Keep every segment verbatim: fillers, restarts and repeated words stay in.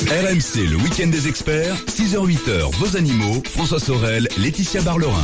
R M C, le week-end des experts, six heures huit heures, vos animaux, François Sorel, Laetitia Barlerin.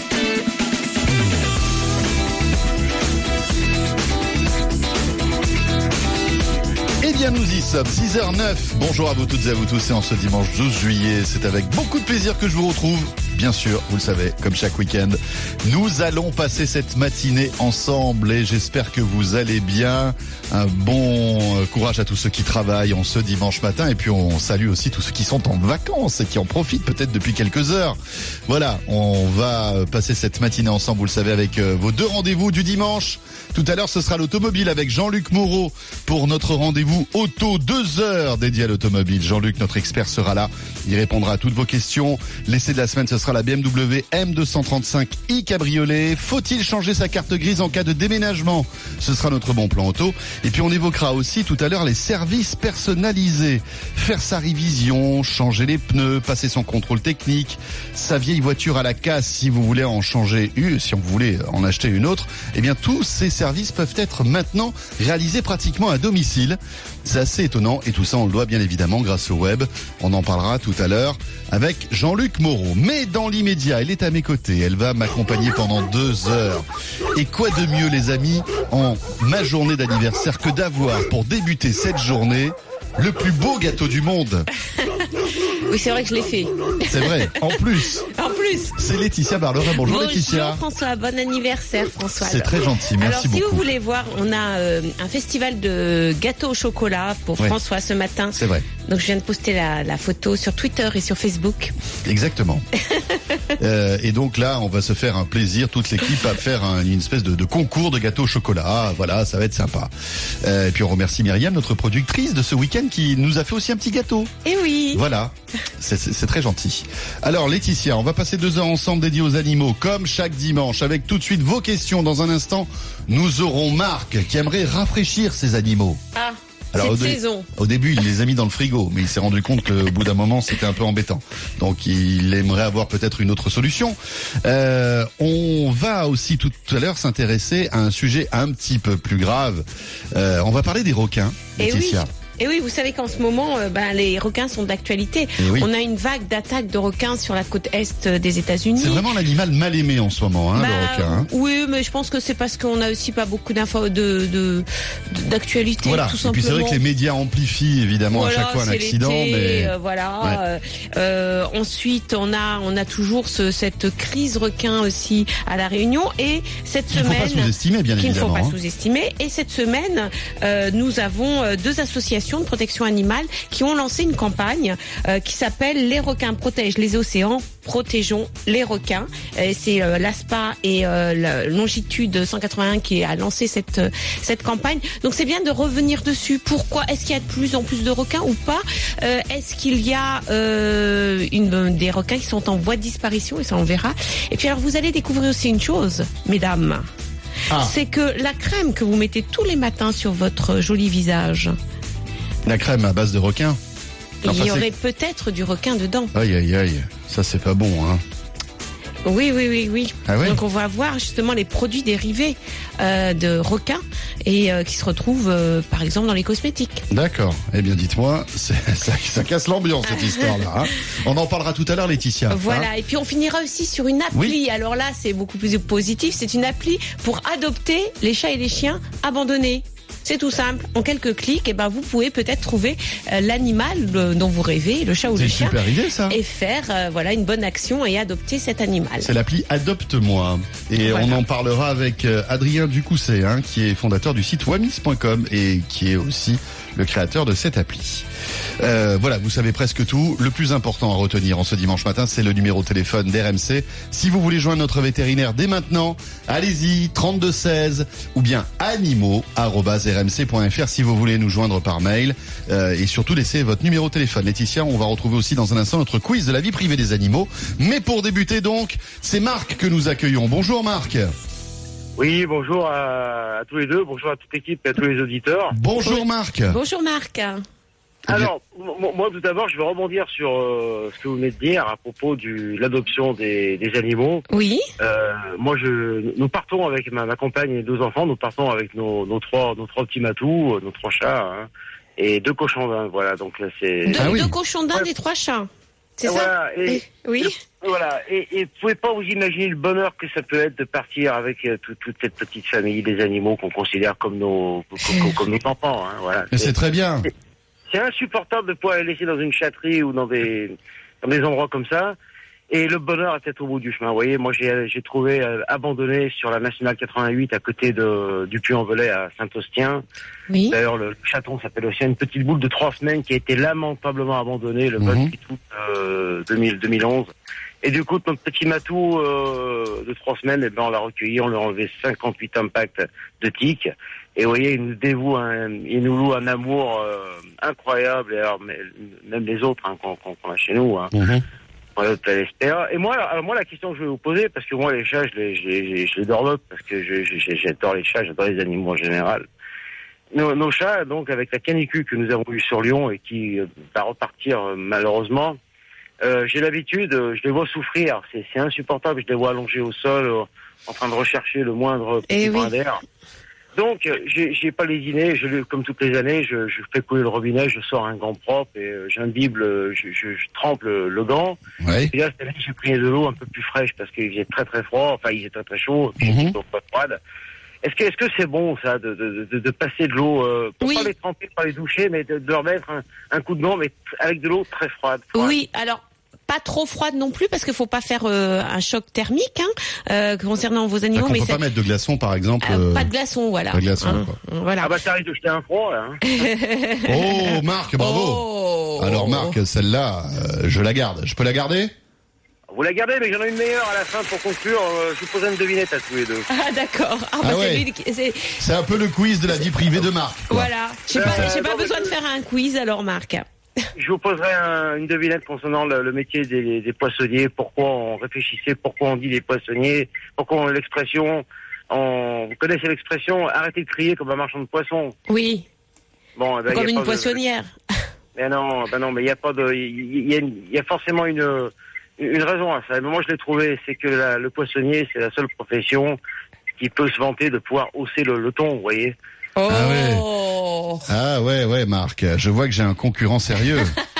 Eh bien, nous y sommes, six heures neuf. Bonjour à vous toutes et à vous tous, et en ce dimanche douze juillet, c'est avec beaucoup de plaisir que je vous retrouve. Bien sûr, vous le savez, comme chaque week-end, nous allons passer cette matinée ensemble et j'espère que vous allez bien. Un bon courage à tous ceux qui travaillent en ce dimanche matin et puis on salue aussi tous ceux qui sont en vacances et qui en profitent peut-être depuis quelques heures. Voilà, on va passer cette matinée ensemble, vous le savez, avec vos deux rendez-vous du dimanche. Tout à l'heure, ce sera l'automobile avec Jean-Luc Moreau pour notre rendez-vous auto, deux heures dédié à l'automobile. Jean-Luc, notre expert, sera là. Il répondra à toutes vos questions. L'essai de la semaine, ce sera la B M W M deux cent trente-cinq i Cabriolet. Faut-il changer sa carte grise en cas de déménagement? Ce sera notre bon plan auto. Et puis on évoquera aussi tout à l'heure les services personnalisés. Faire sa révision, changer les pneus, passer son contrôle technique, sa vieille voiture à la casse si vous voulez en changer une, si vous voulez en acheter une autre. Eh bien, tous ces services peuvent être maintenant réalisés pratiquement à domicile. C'est assez étonnant et tout ça on le doit bien évidemment grâce au web. On en parlera tout à l'heure avec Jean-Luc Moreau. Mais dans l'immédiat, elle est à mes côtés. Elle va m'accompagner pendant deux heures. Et quoi de mieux les amis en ma journée d'anniversaire que d'avoir pour débuter cette journée le plus beau gâteau du monde. Oui, c'est vrai que je l'ai fait. C'est vrai, en plus. En plus. C'est Laetitia Barlerin. Bonjour, Bonjour Laetitia. Bonjour François, bon anniversaire François. C'est très gentil, merci Alors, beaucoup. Alors si vous voulez voir, on a euh, un festival de gâteaux au chocolat pour ouais. François ce matin. C'est vrai. Donc je viens de poster la, la photo sur Twitter et sur Facebook. Exactement. euh, et donc là, on va se faire un plaisir, toute l'équipe, à faire un, une espèce de, de concours de gâteaux au chocolat. Ah, voilà, ça va être sympa. Euh, et puis on remercie Myriam, notre productrice de ce week-end, qui nous a fait aussi un petit gâteau. Eh oui. Voilà, c'est, c'est, c'est très gentil. Alors Laetitia, on va passer deux heures ensemble dédiées aux animaux, comme chaque dimanche, avec tout de suite vos questions. Dans un instant, nous aurons Marc qui aimerait rafraîchir ses animaux. Ah. Alors, cette au, dé- saison. au début, il les a mis dans le frigo, mais il s'est rendu compte qu'au bout d'un moment, c'était un peu embêtant. Donc, il aimerait avoir peut-être une autre solution. Euh, on va aussi tout à l'heure s'intéresser à un sujet un petit peu plus grave. Euh, on va parler des requins, Laetitia. Et oui. Et oui, vous savez qu'en ce moment, euh, ben, les requins sont d'actualité. Oui. On a une vague d'attaques de requins sur la côte est des États-Unis. C'est vraiment l'animal mal aimé en ce moment, hein, bah, le requin. Hein. Oui, mais je pense que c'est parce qu'on a aussi pas beaucoup d'infos de, de, d'actualité. Voilà. Tout Et simplement. puis c'est vrai que les médias amplifient évidemment voilà, à chaque fois un c'est accident, l'été, mais euh, voilà. Ouais. Euh, euh, ensuite, on a on a toujours ce, cette crise requin aussi à la Réunion et cette qu'il ne semaine. faut pas sous-estimer, bien qu'il évidemment. ne faut pas hein. sous-estimer. Et cette semaine, euh, nous avons euh, deux associations de protection animale qui ont lancé une campagne euh, qui s'appelle Les requins protègent les océans, protégeons les requins. Euh, c'est euh, l'A S P A et euh, la Longitude cent quatre-vingt-un qui a lancé cette euh, cette campagne. Donc c'est bien de revenir dessus. Pourquoi est-ce qu'il y a de plus en plus de requins ou pas? euh, Est-ce qu'il y a euh, une, des requins qui sont en voie de disparition? Et ça on verra. Et puis alors vous allez découvrir aussi une chose, mesdames. Ah. C'est que la crème que vous mettez tous les matins sur votre joli visage, La crème à base de requin. Enfin, il y c'est- aurait peut-être du requin dedans. Aïe aïe aïe, ça c'est pas bon, hein. Oui, oui, oui, oui. Ah ouais? Donc on va voir justement les produits dérivés euh, de requins et euh, qui se retrouvent euh, par exemple dans les cosmétiques. D'accord. Eh bien, dites-moi, c'est, ça, ça casse l'ambiance cette histoire-là. Hein. On en parlera tout à l'heure, Laetitia. Voilà, hein. et puis on finira aussi sur une appli. Oui. Alors là, c'est beaucoup plus positif. C'est une appli pour adopter les chats et les chiens abandonnés. C'est tout simple. En quelques clics, et ben vous pouvez peut-être trouver euh, l'animal euh, dont vous rêvez, le chat ou C'est le une chien, super idée, ça. et faire euh, voilà une bonne action et adopter cet animal. C'est l'appli Adopte-moi. Et Voilà. on en parlera avec euh, Adrien Ducousset, hein, qui est fondateur du site wamis point com et qui est aussi le créateur de cette appli. Euh, voilà, vous savez presque tout. Le plus important à retenir en ce dimanche matin, c'est le numéro de téléphone d'R M C. Si vous voulez joindre notre vétérinaire dès maintenant, allez-y, trente-deux seize ou bien animaux arobase r m c point f r si vous voulez nous joindre par mail. Euh, et surtout, laissez votre numéro de téléphone. Laetitia, on va retrouver aussi dans un instant notre quiz de la vie privée des animaux. Mais pour débuter donc, c'est Marc que nous accueillons. Bonjour Marc. Oui, bonjour à, à tous les deux, bonjour à toute l'équipe et à tous les auditeurs. Bonjour Oui. Marc. Bonjour Marc. Alors, m- moi tout d'abord, je vais rebondir sur euh, ce que vous venez de dire à propos de l'adoption des, des animaux. Oui. Euh, moi, je, nous partons avec ma, ma compagne et deux enfants, nous partons avec nos, nos trois, nos trois petits matous, euh, nos trois chats, hein, et deux cochons d'Inde. Voilà, donc là c'est deux, ah oui. deux cochons d'Inde ouais. et trois chats. C'est voilà, ça et, et, Oui. et, voilà, et, et vous pouvez pas vous imaginer le bonheur que ça peut être de partir avec euh, tout, toute cette petite famille des animaux qu'on considère comme nos comme, comme nos enfants. Hein, voilà. Mais c'est très bien. C'est, c'est insupportable de pouvoir les laisser dans une chatterie ou dans des dans des endroits comme ça. Et le bonheur est peut-être au bout du chemin. Vous voyez, moi j'ai j'ai trouvé euh, abandonné sur la nationale quatre-vingt-huit à côté de du Puy-en-Velay à Saint-Ostien. Oui. D'ailleurs, le chaton s'appelle aussi une petite boule de trois semaines qui a été lamentablement abandonnée le Mhm. vingt-huit août euh, deux mille, deux mille onze. Et du coup, notre petit matou euh, de trois semaines, eh ben, on l'a recueilli, on lui a enlevé cinquante-huit impacts de tiques. Et vous voyez, il nous dévoue, un, il nous loue un amour euh, incroyable. Et alors, mais, même les autres hein, qu'on, qu'on a chez nous. Hein. Mhm. Et moi, alors moi, la question que je vais vous poser, parce que moi, les chats, je les, je les, je les dors parce que je, je, j'adore les chats, j'adore les animaux en général. Nos, nos chats, donc, avec la canicule que nous avons eue sur Lyon et qui euh, va repartir euh, malheureusement, euh, j'ai l'habitude, euh, je les vois souffrir. C'est, c'est insupportable. Je les vois allongés au sol, euh, en train de rechercher le moindre petit Eh brin oui. d'air. Donc, euh, j'ai, j'ai pas les dîners. Je, comme toutes les années, je, je fais couler le robinet, je sors un gant propre et euh, j'imbibe, le, je, je, je trempe le, le gant. Ouais. Et là, cette année, j'ai pris de l'eau un peu plus fraîche parce qu'il faisait très très froid. Enfin, il faisait très très chaud. Puis Mhm. j'ai pris pas froide. Est-ce que est-ce que c'est bon ça de de de, de passer de l'eau euh, pour Oui. pas les tremper, pas les doucher, mais de, de leur mettre un, un coup de gant, mais t- avec de l'eau très froide. froide. Oui, alors pas trop froide non plus parce qu'il faut pas faire euh, un choc thermique hein, euh, concernant vos Ah, animaux, qu'on mais peut c'est pas mettre de glaçons, par exemple. euh, euh, pas de glaçons, voilà. pas de glaçons, Hein, quoi. voilà. Ah bah ça arrive de jeter un froid là. Hein. Oh, Marc, bravo. Oh. Alors, Marc, celle-là, euh, je la garde. Je peux la garder? Vous la gardez, mais j'en ai une meilleure à la fin pour conclure. Euh, je vous pose une devinette à tous les deux. Ah d'accord. Ah, bah, Ah c'est ouais. lui qui- c'est- C'est un peu le quiz de la vie privée de Marc, quoi. Voilà. J'ai pas, Euh, j'ai pas non, besoin mais- de faire un quiz alors, Marc. Je vous poserai un, une devinette concernant le, le métier des, des poissonniers. Pourquoi on réfléchissait, pourquoi on dit des poissonniers, pourquoi on l'expression. On, vous connaissez l'expression arrêtez de crier comme un marchand de poissons. Oui. Bon, eh ben, Comme y a une pas de- poissonnière. Mais non, ben non, mais il y a pas de, il y, y, a une- y a forcément une une raison à ça. Mais moi, je l'ai trouvé, c'est que la, le poissonnier, c'est la seule profession qui peut se vanter de pouvoir hausser le, le ton, vous voyez. Oh. Ah ouais. Ah ouais, ouais, Marc. Je vois que j'ai un concurrent sérieux.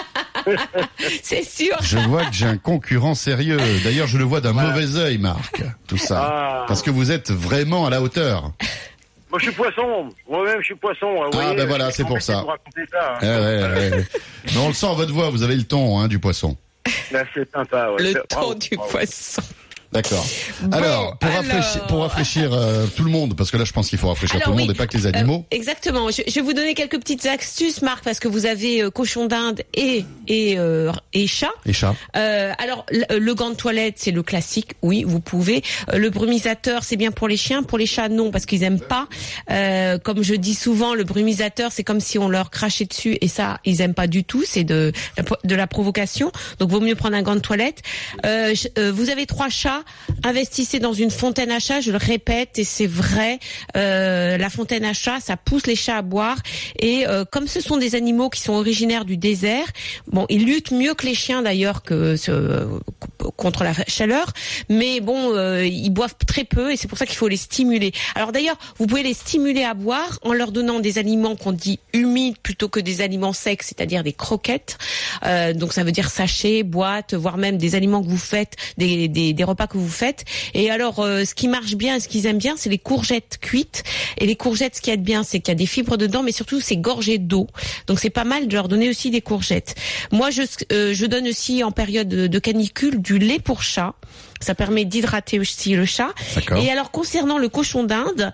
C'est sûr. Je vois que j'ai un concurrent sérieux. D'ailleurs, je le vois d'un Voilà. mauvais œil, Marc. Tout ça. Ah. Parce que vous êtes vraiment à la hauteur. Moi, je suis poisson. Moi-même, je suis poisson. Vous Ah, voyez, ben voilà, je c'est pour embêté de ça. vous raconter ça, hein. Ouais, ouais, ouais. Mais on le sent à votre voix, vous avez le ton hein, du poisson. Là, c'est sympa. Ouais. Le C'est- ton bravo, du bravo. poisson. D'accord. Bon, alors, pour alors. rafraîchir, pour rafraîchir euh, tout le monde, parce que là, je pense qu'il faut rafraîchir Alors, tout le monde oui. et pas que les animaux. Euh, exactement. Je, je vais vous donner quelques petites astuces, Marc, parce que vous avez euh, cochon d'Inde et et euh, et chat. Et chats. Euh, alors le, le gant de toilette, c'est le classique. Oui, vous pouvez. Euh, le brumisateur, c'est bien pour les chiens. Pour les chats, non, parce qu'ils aiment pas. Euh, comme je dis souvent, le brumisateur, c'est comme si on leur crachait dessus, et ça, ils aiment pas du tout. C'est de de la provocation. Donc, vaut mieux prendre un gant de toilette. Euh, je- euh, vous avez trois chats. Investissez dans une fontaine à chat, je le répète, et c'est vrai. Euh, la fontaine à chat, ça pousse les chats à boire. Et euh, comme ce sont des animaux qui sont originaires du désert, bon, ils luttent mieux que les chiens d'ailleurs que ce, contre la chaleur. Mais bon, euh, ils boivent très peu, et c'est pour ça qu'il faut les stimuler. Alors d'ailleurs, vous pouvez les stimuler à boire en leur donnant des aliments qu'on dit humides plutôt que des aliments secs, c'est-à-dire des croquettes. Euh, donc ça veut dire sachets, boîtes, voire même des aliments que vous faites, des, des, des repas que vous faites. Et alors, euh, ce qui marche bien, ce qu'ils aiment bien, c'est les courgettes cuites. Et les courgettes, ce qu'il y a de bien, c'est qu'il y a des fibres dedans, mais surtout, c'est gorgé d'eau. Donc, c'est pas mal de leur donner aussi des courgettes. Moi, je, euh, je donne aussi en période de, de canicule du lait pour chat. Ça permet d'hydrater aussi le chat. D'accord. Et alors, concernant le cochon d'Inde,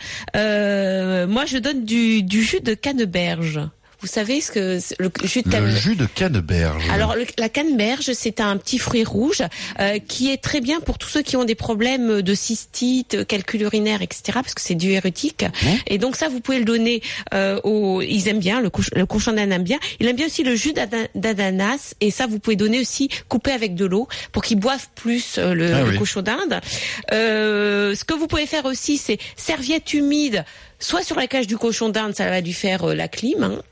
euh, moi, je donne du, du jus de canneberge. Vous savez ce que c'est le jus de Le canneberge? jus de canneberge. Alors le, la canneberge, c'est un petit fruit rouge euh, qui est très bien pour tous ceux qui ont des problèmes de cystite, calcul urinaire, et cetera. Parce que c'est diurétique. Mmh. Et donc ça, vous pouvez le donner euh, aux. Ils aiment bien le, coch, le cochon d'Inde aime bien. Il aime bien aussi le jus d'ana- d'ananas. Et ça, vous pouvez donner aussi coupé avec de l'eau pour qu'ils boivent plus euh, le, Ah le oui. cochon d'Inde. Euh, ce que vous pouvez faire aussi, c'est serviette humide, soit sur la cage du cochon d'Inde, ça va lui faire euh, la clim. Hein.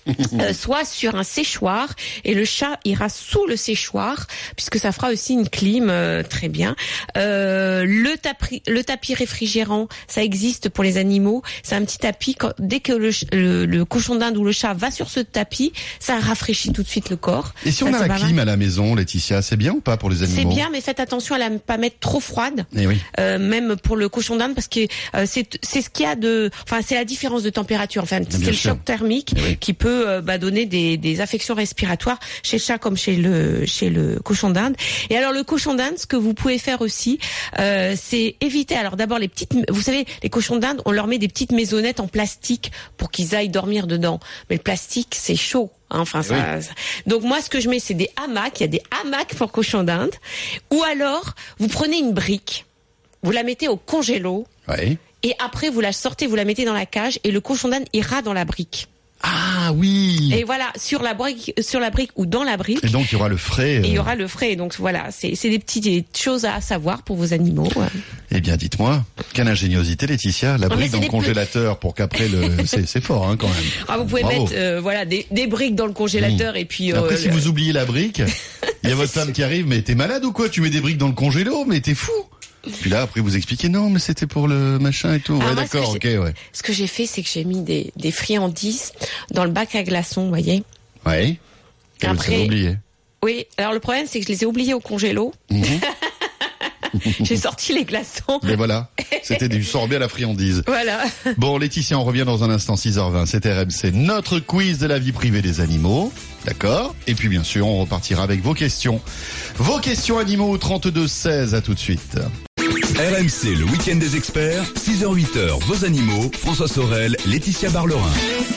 euh, soit sur un séchoir, et le chat ira sous le séchoir puisque ça fera aussi une clim euh, très bien. Euh, le tapis, le tapis réfrigérant, ça existe pour les animaux. C'est un petit tapis. Quand, dès que le, le, le cochon d'Inde ou le chat va sur ce tapis, ça rafraîchit tout de suite le corps. Et si ça, on a la clim mal. à la maison, Laetitia, c'est bien ou pas pour les animaux? C'est bien, mais faites attention à la pas mettre trop froide. Eh oui. Euh, même pour le cochon d'Inde, parce que euh, c'est c'est ce qu'il y a de, enfin c'est la différence de température. Enfin, c'est le sûr. choc thermique eh oui. qui peut euh, bah, donner des, des affections respiratoires chez le chat comme chez le chez le cochon d'Inde. Et alors le cochon d'Inde, ce que vous pouvez faire aussi, euh, c'est éviter. Alors d'abord les petites, vous savez, les cochons d'Inde, on leur met des petites maisonnettes en plastique pour qu'ils aillent dormir dedans. Mais le plastique, c'est chaud. Enfin, ça, oui. ça. Donc moi, ce que je mets, c'est des hamacs. Il y a des hamacs pour cochons d'Inde. Ou alors, vous prenez une brique, vous la mettez au congélo, Ouais. et après vous la sortez, vous la mettez dans la cage, et le cochon d'Inde ira dans la brique. Ah oui. Et voilà, sur la brique, sur la brique ou dans la brique. Et donc il y aura le frais. Euh... Et il y aura le frais. Donc voilà, c'est c'est des petites choses à savoir pour vos animaux. Eh bien, dites-moi, quelle ingéniosité, Laetitia, la Non, brique dans le des congélateur pour qu'après le, c'est c'est fort hein, quand même. Ah, vous pouvez Bravo. mettre euh, voilà des des briques dans le congélateur mmh. et puis. Après, euh, si le... vous oubliez la brique, il y a votre femme qui arrive, mais t'es malade ou quoi? Tu mets des briques dans le congélo, mais t'es fou. Puis là, après, vous expliquez, non, mais c'était pour le machin et tout. Ouais, moi, d'accord, ok, ouais. Ce que j'ai fait, c'est que j'ai mis des, des friandises dans le bac à glaçons, vous voyez. Ouais. Et après, vous avez oublié. Oui, alors le problème, c'est que je les ai oubliés au congélo. Mmh. J'ai sorti les glaçons. Mais voilà, c'était du sorbet à la friandise. Voilà. Bon, Laetitia, on revient dans un instant, six heures vingt, c'est R M C, notre quiz de la vie privée des animaux. D'accord? Et puis, bien sûr, on repartira avec vos questions. Vos questions animaux au trente-deux seize, à tout de suite. R M C, le week-end des experts, six heures huit heures, vos animaux, François Sorel, Laetitia Barlerin.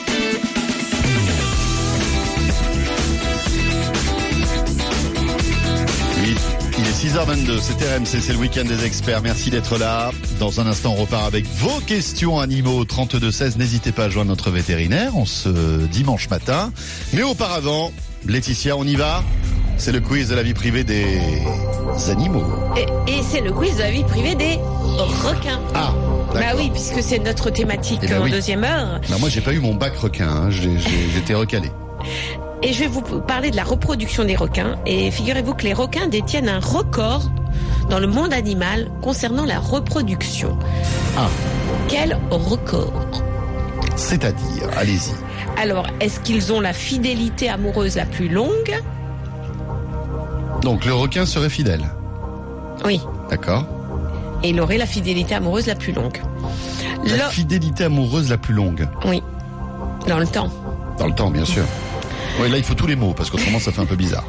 Il est six heures vingt-deux, c'est R M C, c'est le week-end des experts. Merci d'être là. Dans un instant, on repart avec vos questions animaux trente-deux seize. N'hésitez pas à joindre notre vétérinaire en ce dimanche matin. Mais auparavant, Laetitia, on y va? C'est le quiz de la vie privée des animaux. Et, et c'est le quiz de la vie privée des requins. Ah, d'accord. Bah oui, puisque c'est notre thématique eh ben en oui. deuxième heure. Non, moi, j'ai pas eu mon bac requin, hein. j'ai, j'ai, j'étais recalé. Et je vais vous parler de la reproduction des requins. Et figurez-vous que les requins détiennent un record dans le monde animal concernant la reproduction. Ah. Quel record? C'est-à-dire, allez-y. Alors, est-ce qu'ils ont la fidélité amoureuse la plus longue? Donc, le requin serait fidèle. Oui. D'accord. Et il aurait la fidélité amoureuse la plus longue. La Le... fidélité amoureuse la plus longue. Oui. Dans le temps. Dans le temps, bien sûr. Oui, là, il faut tous les mots, parce qu'autrement, ça fait un peu bizarre.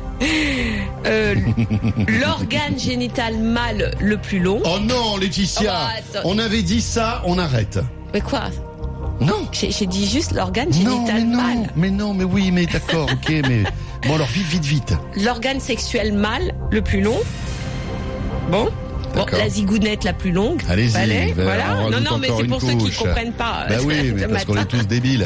Euh, l'organe génital mâle le plus long. Oh non, Laetitia, oh bah, on avait dit ça, on arrête. Mais quoi? Non. J'ai, j'ai dit juste l'organe non, génital mais mâle. Non, mais non, mais oui, mais d'accord, ok, mais... Bon, alors, vite, vite, vite. L'organe sexuel mâle le plus long. Bon. Bon, la zigounette la plus longue. Allez-y. Allez, ben, voilà. Non, non, mais c'est pour couche. ceux qui ne comprennent pas. Bah oui, mais parce qu'on est tous débiles.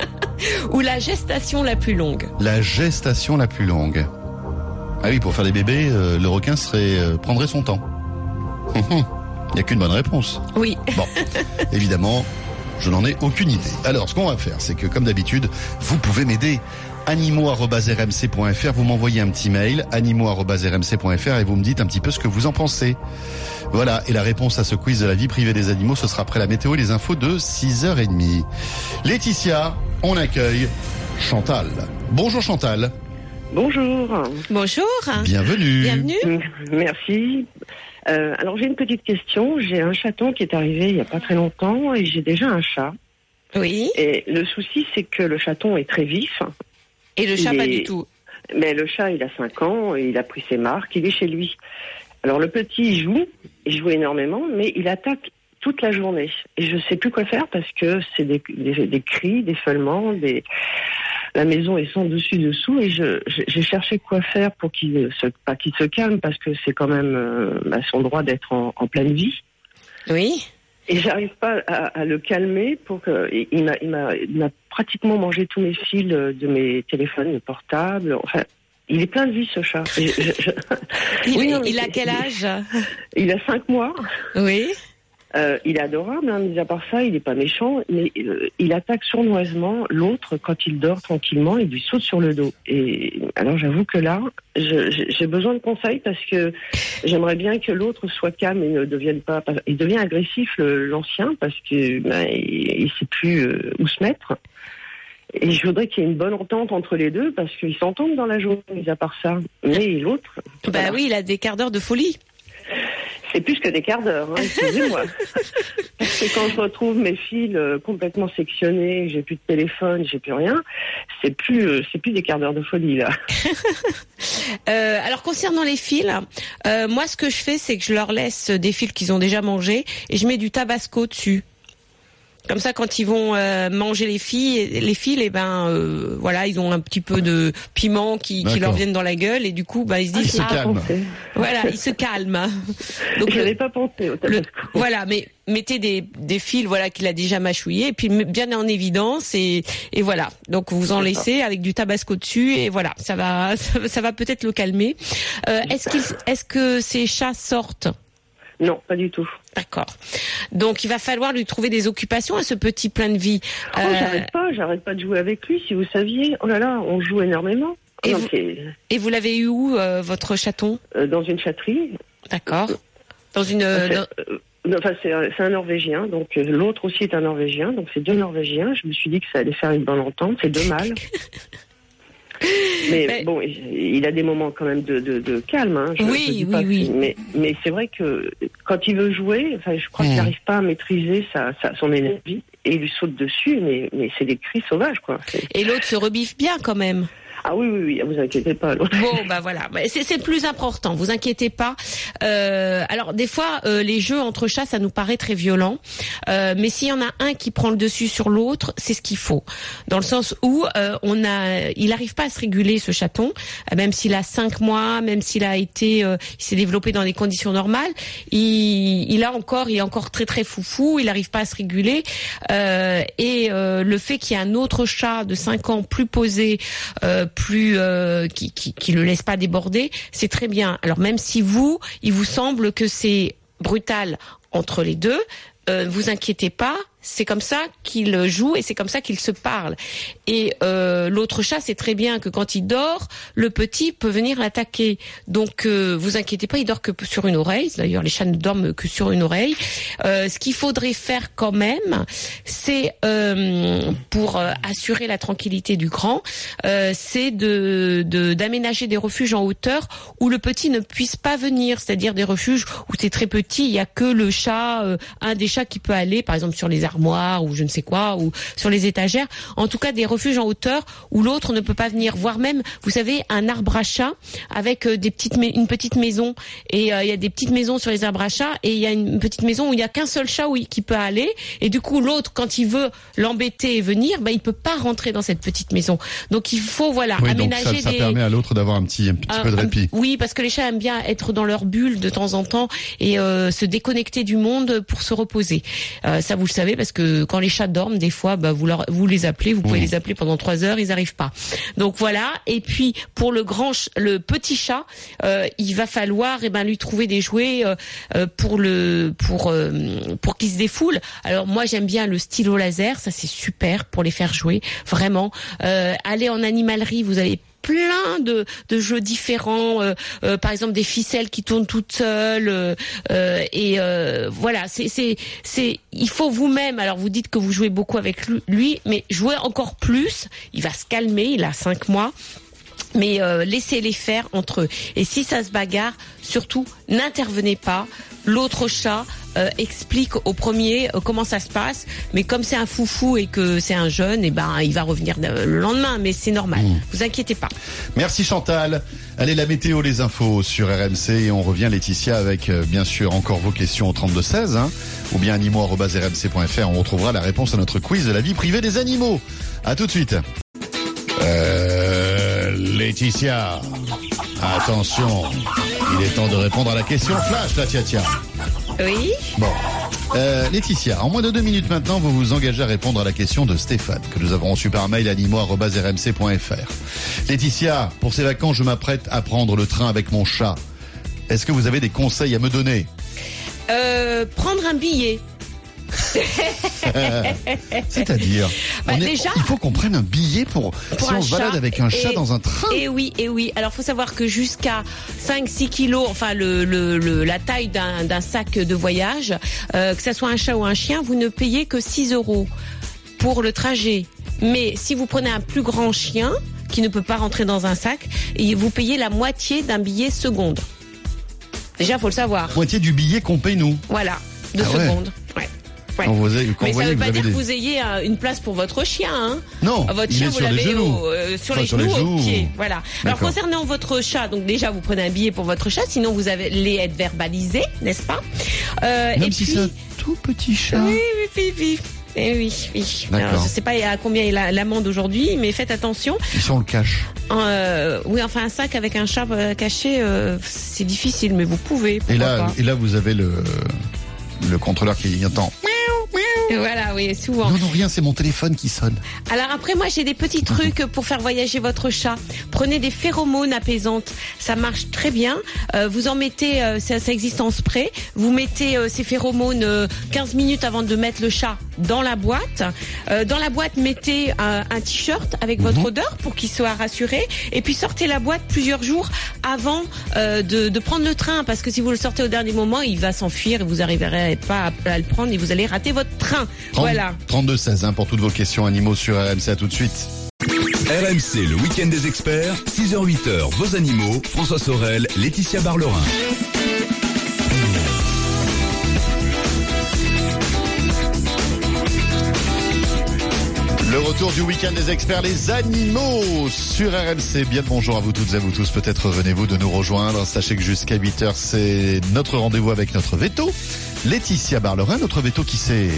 Ou la gestation la plus longue. La gestation la plus longue. Ah oui, pour faire des bébés, euh, le requin serait euh, prendrait son temps. Il n'y a qu'une bonne réponse. Oui. Bon, évidemment, je n'en ai aucune idée. Alors, ce qu'on va faire, c'est que, comme d'habitude, vous pouvez m'aider. animaux arobase r m c point f r, vous m'envoyez un petit mail, animaux arobase r m c point f r, et vous me dites un petit peu ce que vous en pensez. Voilà, et la réponse à ce quiz de la vie privée des animaux, ce sera après la météo et les infos de six heures trente. Laetitia, on accueille Chantal. Bonjour Chantal. Bonjour. Bonjour. Bienvenue. Bienvenue. Merci. Euh, alors j'ai une petite question. J'ai un chaton qui est arrivé il n'y a pas très longtemps et j'ai déjà un chat. Oui. Et le souci, c'est que le chaton est très vif. Et le chat, il pas est... du tout. Mais le chat, il a cinq ans et il a pris ses marques. Il est chez lui. Alors le petit, il joue. Il joue énormément, mais il attaque toute la journée. Et je ne sais plus quoi faire parce que c'est des, des, des cris, des feulements, des... La maison est sans dessus-dessous et je, je, j'ai cherché quoi faire pour qu'il se, pas qu'il se calme parce que c'est quand même euh, bah, son droit d'être en, en pleine vie. Oui. Et j'arrive pas à, à le calmer pour que il, il, m'a, il, m'a, il m'a pratiquement mangé tous mes fils de mes téléphones portables. Enfin, il est plein de vie ce chat. Je, je, je... Il, oui, non, il a quel âge? Il a cinq mois. Oui. Euh, il est adorable, hein, mis à part ça, il n'est pas méchant, mais euh, il attaque sournoisement l'autre quand il dort tranquillement, il lui saute sur le dos. Et alors j'avoue que là, je, j'ai besoin de conseils parce que j'aimerais bien que l'autre soit calme et ne devienne pas... Il devient agressif, le, l'ancien, parce que ben, il ne sait plus euh, où se mettre. Et je voudrais qu'il y ait une bonne entente entre les deux parce qu'ils s'entendent dans la journée, mis à part ça. Mais l'autre... Bah voilà. Oui, il a des quarts d'heure de folie. C'est plus que des quarts d'heure, hein, excusez-moi. Parce que quand je retrouve mes fils euh, complètement sectionnés, j'ai plus de téléphone, j'ai plus rien, c'est plus, euh, c'est plus des quarts d'heure de folie, là. euh, alors, concernant les fils, euh, moi, ce que je fais, c'est que je leur laisse des fils qu'ils ont déjà mangés et je mets du tabasco dessus. Comme ça, quand ils vont euh, manger les filles, les fils, et ben euh, voilà, ils ont un petit peu de piment qui, qui leur viennent dans la gueule et du coup, bah ils se disent ah, ils se calment. Voilà, ils se calment. Donc je n'avais pas pensé au tabasco. Le, voilà, mais mettez des des fils, voilà, qu'il a déjà mâchouillé et puis bien en évidence et et voilà. Donc vous en laissez avec du tabasco dessus et voilà, ça va ça, ça va peut-être le calmer. Euh, est-ce qu'il est-ce que ces chats sortent? Non, pas du tout. D'accord. Donc il va falloir lui trouver des occupations à ce petit plein de vie. Oh, euh... j'arrête pas, j'arrête pas de jouer avec lui, si vous saviez. Oh là là, on joue énormément. Et, non, vous... c'est... Et vous l'avez eu où, euh, votre chaton? euh, Dans une chatterie. D'accord. Dans une... Euh, dans... Euh, enfin, c'est, c'est un Norvégien, donc euh, l'autre aussi est un Norvégien, donc c'est deux Norvégiens. Je me suis dit que ça allait faire une bonne entente, c'est deux mâles. Mais, mais bon, il a des moments quand même de, de, de calme. Hein. Je, oui, je dis oui, pas, oui. Mais, mais c'est vrai que quand il veut jouer, enfin, je crois mmh. qu'il n'arrive pas à maîtriser sa, sa, son énergie et il lui saute dessus, mais, mais c'est des cris sauvages, quoi. C'est... Et l'autre se rebiffe bien quand même. Ah oui, oui, oui, vous inquiétez pas. L'autre. Bon, bah voilà, c'est, c'est le plus important, vous inquiétez pas. Euh, alors, des fois, euh, les jeux entre chats, ça nous paraît très violent. Euh, mais s'il y en a un qui prend le dessus sur l'autre, c'est ce qu'il faut. Dans le sens où euh, on a, il n'arrive pas à se réguler, ce chaton, euh, même s'il a cinq mois, même s'il a été, euh, il s'est développé dans des conditions normales, il, il a encore, il est encore très très foufou, il n'arrive pas à se réguler. Euh, et euh, le fait qu'il y ait un autre chat de cinq ans plus posé, euh, plus euh, qui, qui qui le laisse pas déborder, c'est très bien. Alors même si vous, il vous semble que c'est brutal entre les deux, euh, vous inquiétez pas, c'est comme ça qu'il joue et c'est comme ça qu'il se parle. Et euh, l'autre chat, c'est très bien que quand il dort, le petit peut venir l'attaquer. Donc euh, vous inquiétez pas, il dort que sur une oreille. D'ailleurs, les chats ne dorment que sur une oreille. Euh, ce qu'il faudrait faire quand même, c'est euh, pour euh, assurer la tranquillité du grand, euh, c'est de, de d'aménager des refuges en hauteur où le petit ne puisse pas venir. C'est-à-dire des refuges où c'est très petit, il y a que le chat, euh, un des chats qui peut aller, par exemple sur les arbres ou je ne sais quoi, ou sur les étagères, en tout cas des refuges en hauteur où l'autre ne peut pas venir, voire même, vous savez, un arbre à chat avec des petites, une petite maison, et euh, il y a des petites maisons sur les arbres à chat, et il y a une petite maison où il y a qu'un seul chat où il, qui peut aller, et du coup l'autre, quand il veut l'embêter et venir, bah il peut pas rentrer dans cette petite maison. Donc il faut, voilà, oui, aménager donc ça, ça des... permet à l'autre d'avoir un petit, un petit un, peu de répit. Un, oui, parce que les chats aiment bien être dans leur bulle de temps en temps et euh, se déconnecter du monde pour se reposer. Euh, ça, vous le savez, parce que quand les chats dorment, des fois, bah, vous, leur, vous les appelez, vous pouvez mmh. les appeler pendant trois heures, ils n'arrivent pas. Donc voilà. Et puis pour le grand, ch- le petit chat, euh, il va falloir, eh ben, lui trouver des jouets euh, pour le, pour euh, pour qu'il se défoule. Alors moi, j'aime bien le stylo laser, ça c'est super pour les faire jouer, vraiment. Euh, aller en animalerie, vous avez plein de, de jeux différents, euh, euh, par exemple des ficelles qui tournent toutes seules, euh, euh, et euh, voilà, c'est, c'est, c'est, il faut vous-même. Alors vous dites que vous jouez beaucoup avec lui, mais jouez encore plus. Il va se calmer, il a cinq mois. Mais euh, laissez-les faire entre eux. Et si ça se bagarre, surtout, n'intervenez pas. L'autre chat euh, explique au premier euh, comment ça se passe. Mais comme c'est un foufou et que c'est un jeune, eh ben, il va revenir le lendemain. Mais c'est normal. Mmh. Vous inquiétez pas. Merci Chantal. Allez, la météo, les infos sur R M C. Et on revient, Laetitia, avec euh, bien sûr encore vos questions au trente-deux seize. Hein, ou bien animaux arobase r m c point f r. On retrouvera la réponse à notre quiz de la vie privée des animaux. À tout de suite. Euh, Laetitia, attention, il est temps de répondre à la question flash, la tia-tia. Oui. Bon, euh, Laetitia, en moins de deux minutes maintenant, vous vous engagez à répondre à la question de Stéphane, que nous avons reçue par mail animaux arobase r m c point f r. Laetitia, pour ces vacances, je m'apprête à prendre le train avec mon chat. Est-ce que vous avez des conseils à me donner ? euh, Prendre un billet. C'est-à-dire, bah, on est, déjà, il faut qu'on prenne un billet pour, pour si un on se balade chat, avec un chat et, dans un train. Et oui, et oui. Alors, faut savoir que jusqu'à cinq six kilos, enfin le, le, le la taille d'un, d'un sac de voyage, euh, que ça soit un chat ou un chien, vous ne payez que six euros pour le trajet. Mais si vous prenez un plus grand chien qui ne peut pas rentrer dans un sac, et vous payez la moitié d'un billet seconde. Déjà, faut le savoir. Moitié du billet qu'on paye nous. Voilà, de ah seconde. Ouais. Ouais. Quand vous avez, quand mais vous ça ne veut voyez pas que dire vous que avez vous ayez euh, une place pour votre chien. Hein. Non, votre il chien, est vous sur les l'avez genoux. au, euh, sur enfin, les sur genoux, les genoux. au pied. Voilà. Alors D'accord. concernant votre chat, donc déjà vous prenez un billet pour votre chat, sinon vous allez être verbalisé, n'est-ce pas euh, Même et si puis, c'est un tout petit chat. Oui, oui, oui, oui. Eh oui, oui. D'accord. Alors, je sais pas à combien est la- l'amende aujourd'hui, mais faites attention. Et si on le cache. Euh, oui, enfin un sac avec un chat euh, caché, euh, c'est difficile, mais vous pouvez. Et là, Pas. et là, vous avez le, le contrôleur qui entend. Voilà, oui, souvent. Non, non, rien, c'est mon téléphone qui sonne. Alors après, moi, j'ai des petits trucs pour faire voyager votre chat. Prenez des phéromones apaisantes. Ça marche très bien. Euh, vous en mettez, euh, ça, ça existe en spray. Vous mettez euh, ces phéromones euh, quinze minutes avant de mettre le chat dans la boîte. Euh, dans la boîte, mettez un, un t-shirt avec votre Mhm. odeur pour qu'il soit rassuré. Et puis sortez la boîte plusieurs jours avant euh, de, de prendre le train. Parce que si vous le sortez au dernier moment, il va s'enfuir et vous n'arriverez pas à, à le prendre et vous allez rater votre train. Voilà. trente-deux seize hein, pour toutes vos questions animaux sur R M C. À tout de suite. R M C, le week-end des experts, six heures huit heures, vos animaux, François Sorel, Laetitia Barlerin. Le retour du week-end des experts, les animaux sur R M C. Bien le bonjour à vous toutes et à vous tous. Peut-être venez-vous de nous rejoindre. Sachez que jusqu'à huit heures, c'est notre rendez-vous avec notre veto. Laetitia Barlerin, notre veto qui s'est...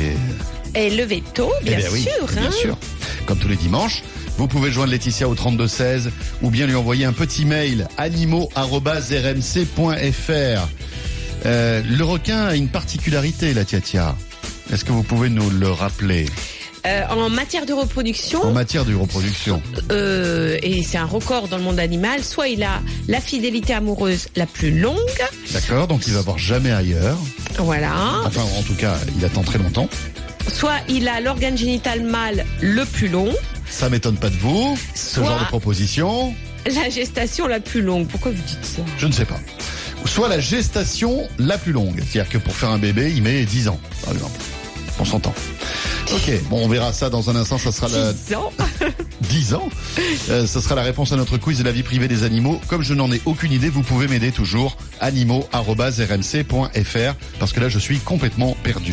Et le veto, bien, Eh bien oui, sûr. bien hein. sûr. Comme tous les dimanches, vous pouvez joindre Laetitia au trente-deux seize ou bien lui envoyer un petit mail animaux arobase r m c point f r. Euh, le requin a une particularité, la Tiatia. Est-ce que vous pouvez nous le rappeler Euh, en matière de reproduction, en matière de reproduction? euh, et c'est un record dans le monde animal, soit il a la fidélité amoureuse la plus longue, D'accord, donc il va voir jamais ailleurs. voilà, Enfin, en tout cas, il attend très longtemps. soit il a l'organe génital mâle le plus long, Ça m'étonne pas de vous, ce Soit- genre de proposition. la gestation la plus longue. Pourquoi vous dites ça? Je ne sais pas. Soit la gestation la plus longue. C'est-à-dire que pour faire un bébé, il met dix ans, par exemple. On s'entend. Ok, bon, on verra ça dans un instant. Ça sera la dix ans. dix ans. Euh, ce sera la réponse à notre quiz de la vie privée des animaux. Comme je n'en ai aucune idée, vous pouvez m'aider toujours. animaux arobase r m c point f r parce que là, je suis complètement perdu.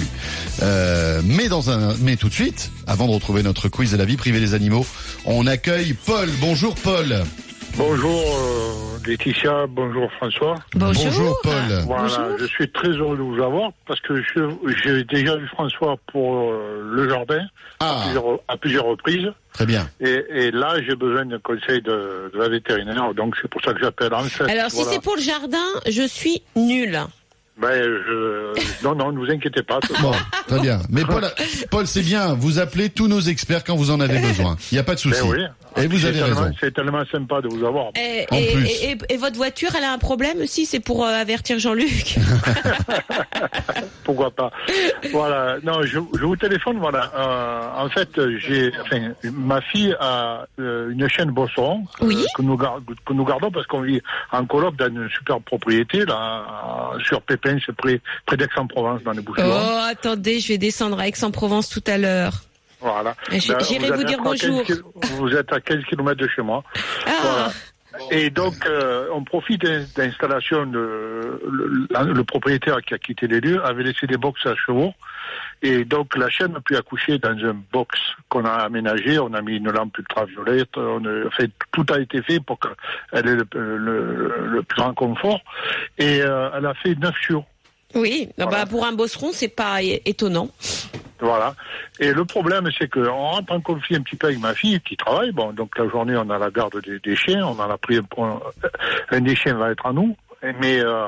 Euh, mais dans un, mais tout de suite, avant de retrouver notre quiz de la vie privée des animaux, on accueille Paul. Bonjour Paul. Bonjour euh, Laetitia, bonjour François. Bonjour. Paul. Voilà, Bonjour. je suis très heureux de vous avoir parce que je- j'ai déjà vu François pour euh, le jardin Ah. à, plusieurs, à plusieurs reprises. Très bien. Et, et là, j'ai besoin d'un conseil de, de la vétérinaire, donc c'est pour ça que j'appelle en fait. Alors si voilà. c'est pour le jardin, je suis nulle. Ben, je... non, non, ne vous inquiétez pas. Bon, très bien. Mais Paul, Paul, c'est bien. Vous appelez tous nos experts quand vous en avez besoin. Il n'y a pas de souci. Ben oui. Et vous C'est avez tellement- raison. C'est tellement sympa de vous avoir. Et, En et, plus. et- et- et votre voiture, elle a un problème aussi, c'est pour euh, avertir Jean-Luc. Pourquoi pas. Voilà. Non, je, je vous téléphone. Voilà. Euh, en fait, j'ai, enfin, ma fille a euh, une chienne bosseron Oui. que nous gar- que nous gardons parce qu'on vit en coloc dans une super propriété là sur Pépin, c'est près près d'Aix-en-Provence dans les Bouches-du-Rhône. Oh, attendez, je vais descendre à Aix-en-Provence tout à l'heure. Voilà. J'ai- Ben, j'irai êtes vous à dire quinze bonjour. kil- Vous êtes à quinze kilomètres de chez moi. Ah, Voilà. Et donc, euh, on profite d'in- d'installation. Le, le, la- le propriétaire qui a quitté les lieux avait laissé des box à chevaux. Et donc, la chienne a pu accoucher dans un box qu'on a aménagé. On a mis une lampe ultraviolette. On a fait, tout a été fait pour qu'elle ait le, le, le plus grand confort. Et euh, elle a fait neuf chiots. oui, ah Voilà. bah, pour un bosseron, c'est pas é- étonnant. Voilà. Et le problème, c'est qu'on rentre en conflit un petit peu avec ma fille qui travaille. Bon, donc la journée, on a la garde des, des chiens. On en a pris un, un des chiens va être à nous. Mais euh,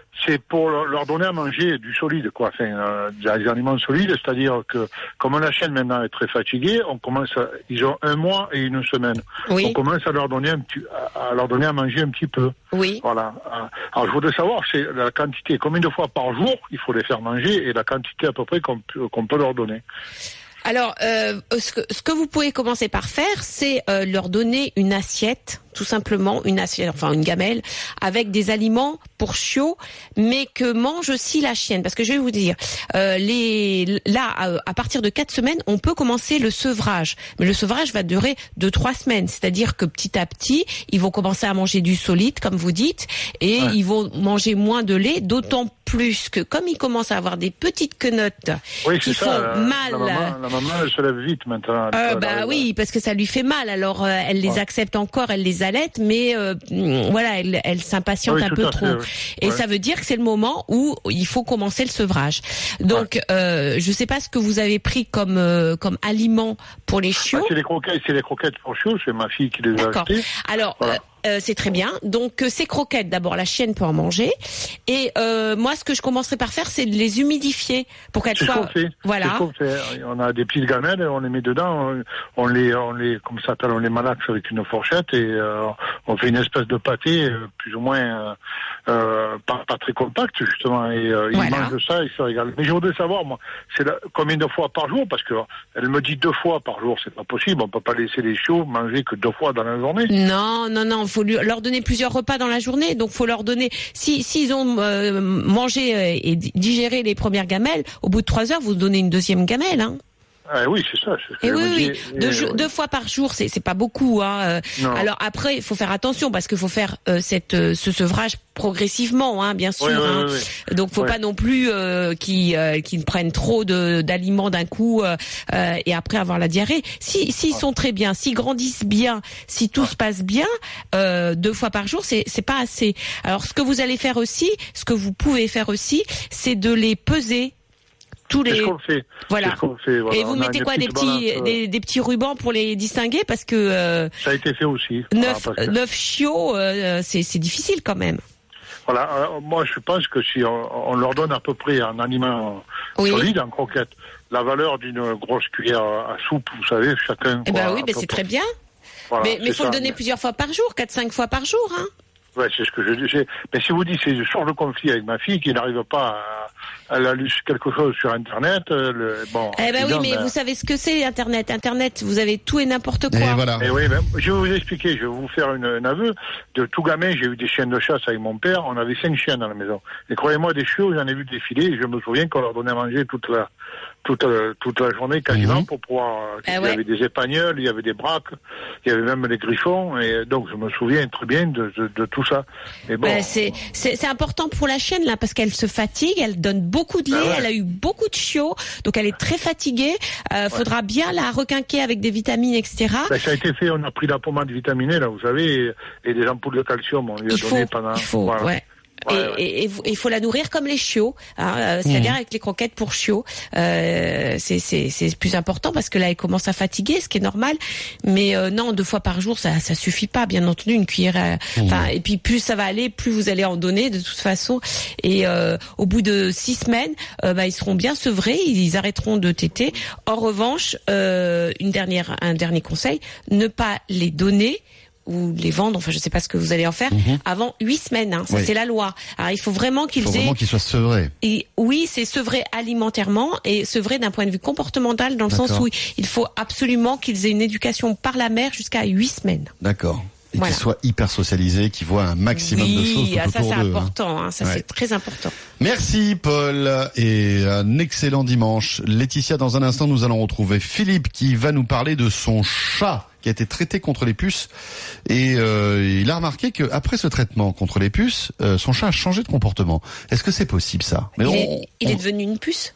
C'est pour leur donner à manger du solide, quoi. Enfin, euh, des aliments solides, c'est-à-dire que, comme la chienne maintenant est très fatiguée, on commence à, ils ont un mois et une semaine. Oui. On commence à leur donner un petit, à leur donner à manger un petit peu. Oui. Voilà. Alors, je voudrais savoir, c'est la quantité, combien de fois par jour il faut les faire manger et la quantité à peu près qu'on, qu'on peut leur donner. Alors, euh, ce, que, ce que vous pouvez commencer par faire, c'est euh, leur donner une assiette, tout simplement, une assiette, enfin une gamelle, avec des aliments pour chiots, mais que mange aussi la chienne. Parce que je vais vous dire, euh, les, là, à, à partir de quatre semaines, on peut commencer le sevrage. Mais le sevrage va durer deux, trois semaines. C'est-à-dire que petit à petit, ils vont commencer à manger du solide, comme vous dites, et ouais. ils vont manger moins de lait, d'autant plus que comme ils commencent à avoir des petites quenottes oui, qui ça, font la, mal. La maman, la maman, elle se lève vite maintenant. Euh, bah oui, parce que ça lui fait mal. Alors euh, elle les ouais. accepte encore, elle les allaite, mais euh, voilà, elle, elle s'impatiente oui, un peu trop. Fait, oui. Et ouais. ça veut dire que c'est le moment où il faut commencer le sevrage. Donc, ouais. euh, je sais pas ce que vous avez pris comme euh, comme aliment pour les chiots. Ah, c'est les croquettes, c'est les croquettes pour chiots. C'est ma fille qui les a achetées. Alors. Voilà. Euh, Euh, c'est très bien. Donc euh, ces croquettes, d'abord la chienne peut en manger. Et euh, moi, ce que je commencerai par faire, c'est de les humidifier pour qu'elles c'est soient. Ce qu'on fait. Voilà. C'est ce qu'on fait. On a des petites gamelles, on les met dedans, on, on les, on les, comme ça s'appelle, on les malaxe avec une fourchette et euh, on fait une espèce de pâté, euh, plus ou moins euh, euh, pas, pas très compact justement. Et euh, voilà. Ils mangent ça, ils se régalent. Mais je voudrais savoir, moi, c'est la, combien de fois par jour, parce que elle me dit deux fois par jour, c'est pas possible. On peut pas laisser les chiots manger que deux fois dans la journée. Non, non, non. Faut lui, leur donner plusieurs repas dans la journée, donc faut leur donner. Si s'ils ont euh, mangé et digéré les premières gamelles, au bout de trois heures, vous donnez une deuxième gamelle, hein. Ah oui, c'est ça. C'est et oui, oui. Dis, deux, et, deux, ouais. deux fois par jour, c'est c'est pas beaucoup, hein. Alors après, il faut faire attention parce qu'il faut faire euh, cette euh, ce sevrage progressivement, hein, bien sûr. Oui, hein. oui, oui. Donc faut oui. pas non plus euh, qu'ils euh, qu'ils prennent trop de d'aliments d'un coup euh, euh, et après avoir la diarrhée. Si s'ils ah. sont très bien, s'ils grandissent bien, si tout ah. se passe bien, euh, deux fois par jour, c'est c'est pas assez. Alors ce que vous allez faire aussi, ce que vous pouvez faire aussi, c'est de les peser. Tous les... C'est ce qu'on fait. Voilà. Ce qu'on fait. Voilà. Et vous on mettez quoi, des petits, balance, des, des petits rubans pour les distinguer parce que euh, ça a été fait aussi. Neuf, voilà, que... neuf chiots, euh, c'est, c'est difficile quand même. Voilà. Alors, moi, je pense que si on, on leur donne à peu près un aliment oui. solide, en croquette, la valeur d'une grosse cuillère à soupe, vous savez, chacun. Eh ben quoi, oui, mais c'est très bien. Voilà, mais il faut ça. le donner plusieurs fois par jour, quatre, cinq fois par jour, hein. Ouais, c'est ce que je dis. Mais si vous dites, c'est une sorte de conflit avec ma fille qui n'arrive pas à, elle a lu quelque chose sur Internet. Le, bon. Eh ben oui, mais ben... vous savez ce que c'est Internet. Internet, vous avez tout et n'importe quoi. Et voilà. Et oui, ben, je vais vous expliquer. Je vais vous faire une, un aveu. De tout gamin, j'ai eu des chiens de chasse avec mon père. On avait cinq chiens dans la maison. Et croyez-moi, des chiots, j'en ai vu défiler. Et je me souviens qu'on leur donnait à manger toute la, toute, toute la journée quasiment mmh. pour pouvoir. Eh il ouais. y avait des épagnols, il y avait des braques, il y avait même des griffons. Et donc, je me souviens très bien de, de, de tout ça. Mais bon. Ben, c'est, c'est, c'est important pour la chienne là parce qu'elle se fatigue, elle donne beaucoup de lait, ah ouais. elle a eu beaucoup de chiots, donc elle est très fatiguée. Euh, ouais. Faudra bien la requinquer avec des vitamines, et cetera. Ben, ça a été fait, on a pris la pommade vitaminée là, vous savez, et, et des ampoules de calcium, on lui a il donné faut, pendant. Il faut, voilà. ouais. Ouais, ouais. Et il faut la nourrir comme les chiots, hein, euh, c'est-à-dire mmh. avec les croquettes pour chiots. Euh, c'est, c'est, c'est plus important parce que là, elle commence à fatiguer, ce qui est normal. Mais euh, non, deux fois par jour, ça, ça suffit pas. Bien entendu, une cuillère. Euh, mmh. Et puis plus ça va aller, plus vous allez en donner de toute façon. Et euh, au bout de six semaines, euh, bah, ils seront bien sevrés, ils arrêteront de téter. En revanche, euh, une dernière, un dernier conseil, ne pas les donner ou les vendre, enfin je sais pas ce que vous allez en faire, mmh. avant huit semaines, hein. Ça oui. c'est la loi. Alors il faut vraiment qu'ils il faut aient... vraiment qu'ils soient sevrés. Et, oui, c'est sevré alimentairement et sevré d'un point de vue comportemental, dans le D'accord. sens où il faut absolument qu'ils aient une éducation par la mère jusqu'à huit semaines. D'accord. Et voilà. qu'ils soient hyper socialisés, qu'ils voient un maximum oui, de choses tout ah, ça autour c'est d'eux. important, hein. Ça ouais. c'est très important. Merci Paul et un excellent dimanche. Laetitia, dans un instant, nous allons retrouver Philippe qui va nous parler de son chat qui a été traité contre les puces et euh, il a remarqué que après ce traitement contre les puces, euh, son chat a changé de comportement. Est-ce que c'est possible ça? Mais il, on, est, il on... est devenu une puce.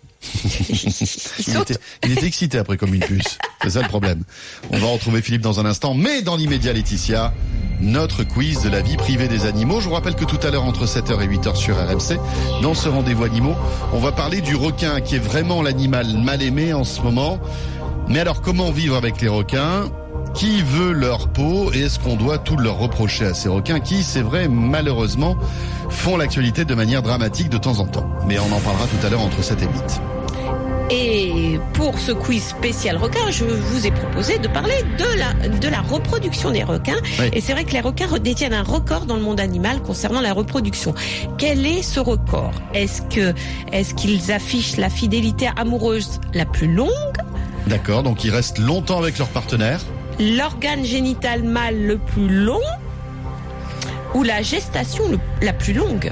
il, était, il était excité après comme une puce. C'est ça le problème. On va retrouver Philippe dans un instant, mais dans l'immédiat, Laetitia, notre quiz de la vie privée des animaux. Je vous rappelle que tout à l'heure, entre sept heures et huit heures sur R M C, dans ce rendez-vous animaux, on va parler du requin qui est vraiment l'animal mal aimé en ce moment. Mais alors, comment vivre avec les requins? Qui veut leur peau et est-ce qu'on doit tout leur reprocher à ces requins qui, c'est vrai, malheureusement, font l'actualité de manière dramatique de temps en temps. Mais on en parlera tout à l'heure entre sept et huit. Et pour ce quiz spécial requin, je vous ai proposé de parler de la, de la reproduction des requins. Oui. Et c'est vrai que les requins détiennent un record dans le monde animal concernant la reproduction. Quel est ce record? Est-ce que, est-ce qu'ils affichent la fidélité amoureuse la plus longue? D'accord, donc ils restent longtemps avec leur partenaire. L'organe génital mâle le plus long? Ou la gestation le, la plus longue?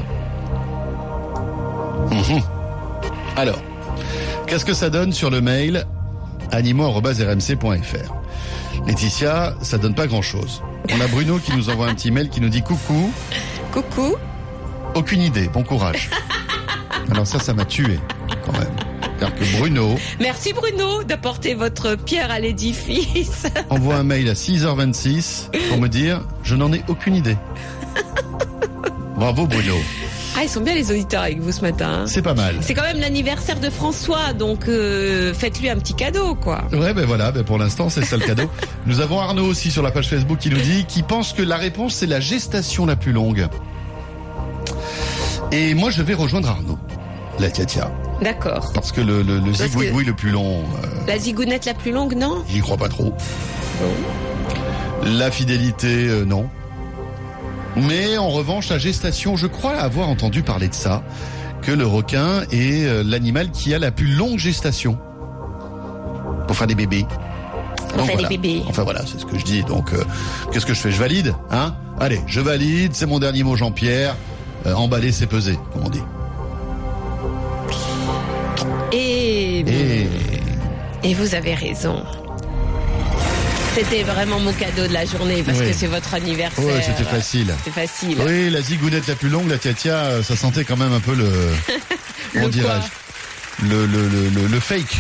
Mmh. Alors, qu'est-ce que ça donne sur le mail animaux arobase r m c point f r? Laetitia, ça donne pas grand-chose. On a Bruno qui nous envoie un petit mail qui nous dit coucou. Coucou. Aucune idée, bon courage. Alors ça, ça m'a tué quand même. C'est-à-dire que Bruno Merci Bruno d'apporter votre pierre à l'édifice. envoie un mail à six heures vingt-six pour me dire je n'en ai aucune idée. Bravo Bruno. Ah, ils sont bien les auditeurs avec vous ce matin. Hein. C'est pas mal. C'est quand même l'anniversaire de François, donc euh, faites-lui un petit cadeau, quoi. Ouais, ben voilà, ben pour l'instant, c'est ça le cadeau. Nous avons Arnaud aussi sur la page Facebook qui nous dit, qui pense que la réponse, c'est la gestation la plus longue. Et moi, je vais rejoindre Arnaud, la tia-tia. D'accord. Parce que le, le, le Parce zigouigoui que- le plus long, euh, La zigounette la plus longue, non? j'y crois pas trop. La fidélité, euh, non. Mais en revanche, la gestation, je crois avoir entendu parler de ça, que le requin est euh, l'animal qui a la plus longue gestation pour faire des bébés. Pour Donc faire voilà. des bébés. Enfin voilà, c'est ce que je dis. Donc euh, qu'est-ce que je fais? Je valide, hein? Allez, je valide. C'est mon dernier mot, Jean-Pierre. Euh, emballer, c'est peser, comme on dit. Et... Et Et vous avez raison. C'était vraiment mon cadeau de la journée, parce Oui. que c'est votre anniversaire. ouais, c'était facile. C'est facile. Oui, la zigounette la plus longue, la tia-tia, euh, ça sentait quand même un peu le, comment Le dirais-je, le, le, le, le, le fake.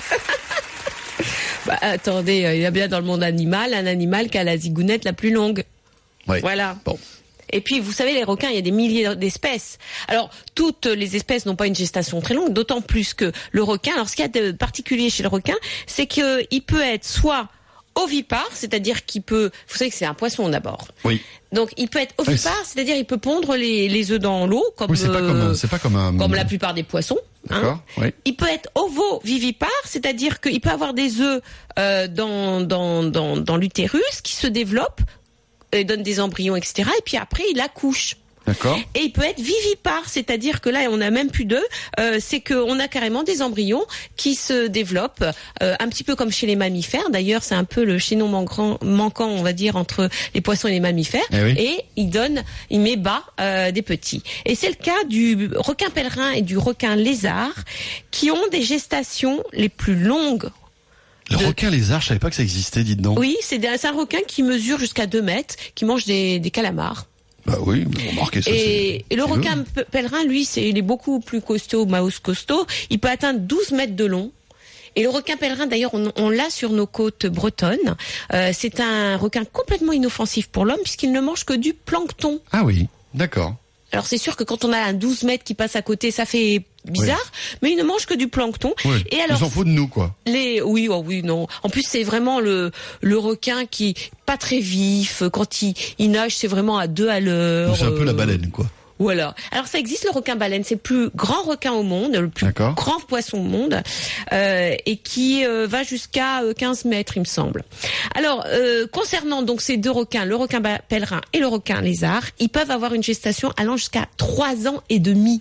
Bah, attendez, euh, il y a bien dans le monde animal un animal qui a la zigounette la plus longue. Ouais. Voilà. Bon. Et puis, vous savez, les requins, il y a des milliers d'espèces. Alors, toutes les espèces n'ont pas une gestation très longue, d'autant plus que le requin, alors ce qu'il y a de particulier chez le requin, c'est qu'il peut être soit ovipare, c'est-à-dire qu'il peut... Vous savez que c'est un poisson d'abord. Oui. Donc, il peut être ovipare, Oui, c'est-à-dire il peut pondre les, les œufs dans l'eau, comme, Oui, c'est pas comme, euh, un- c'est pas comme un. comme la plupart des poissons. hein. D'accord. Oui. Il peut être ovovivipare, c'est-à-dire qu'il peut avoir des œufs euh, dans, dans, dans, dans l'utérus qui se développent, et donnent des embryons, et cetera. Et puis après, il accouche. D'accord. Et il peut être vivipare, c'est-à-dire que là, on n'a même plus d'œufs, euh, c'est qu'on a carrément des embryons qui se développent, euh, un petit peu comme chez les mammifères. D'ailleurs, c'est un peu le chaînon manquant, manquant, on va dire, entre les poissons et les mammifères. Eh oui. Et il donne, il met bas euh, des petits. Et c'est le cas du requin pèlerin et du requin lézard, qui ont des gestations les plus longues. Le De- requin lézard, je savais pas que ça existait, dites donc. Oui, c'est des- c'est un requin qui mesure jusqu'à deux mètres, qui mange des, des calamars. Bah oui, mais remarquez ça. Et, c'est- et le c'est requin lourd. p- pèlerin, lui, c'est, il est beaucoup plus costaud, mouse costaud. Il peut atteindre douze mètres de long. Et le requin pèlerin, d'ailleurs, on, on l'a sur nos côtes bretonnes. Euh, c'est un requin complètement inoffensif pour l'homme puisqu'il ne mange que du plancton. Ah oui, d'accord. Alors c'est sûr que quand on a un douze mètres qui passe à côté, ça fait bizarre, mais il ne mange que du plancton. Oui. Et alors, Ils s'en foutent de nous, quoi. les, oui, oh oui, non. En plus, c'est vraiment le, le requin qui est pas très vif. Quand il, il nage, c'est vraiment à deux à l'heure. C'est un peu la euh, baleine, quoi. Voilà. Alors ça existe, le requin baleine, c'est le plus grand requin au monde, le plus D'accord. grand poisson au monde, euh, et qui euh, va jusqu'à euh, quinze mètres, il me semble. Alors, euh, concernant donc ces deux requins, le requin ba- pèlerin et le requin lézard, ils peuvent avoir une gestation allant jusqu'à trois ans et demi